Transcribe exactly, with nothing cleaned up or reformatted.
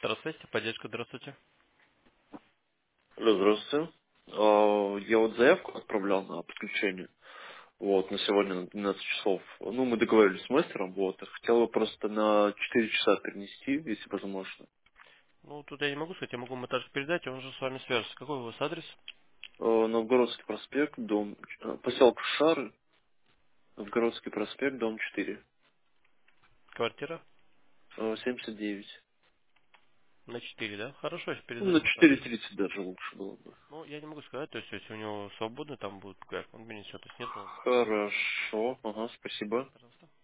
Здравствуйте, поддержка, здравствуйте. Алло, здравствуйте. А, Я вот заявку отправлял на подключение. Вот, на сегодня на двенадцать часов. Ну, мы договорились с мастером, вот. и Хотел бы просто на четыре часа перенести, если возможно. Ну, тут я не могу сказать, я могу монтаж передать, и он же с вами свяжется. Какой у вас адрес? А, Новгородский проспект, дом, э, поселок Шары, Новгородский проспект, дом четыре, Квартира? э, семьдесят девять. На четыре, да? Хорошо, я Ну, передаю на монтаж. четыре тридцать даже лучше было бы. Ну, я не могу сказать, то есть, если у него свободно там будет, как он принесет, то есть нет, ну, Хорошо, ага, спасибо. пожалуйста.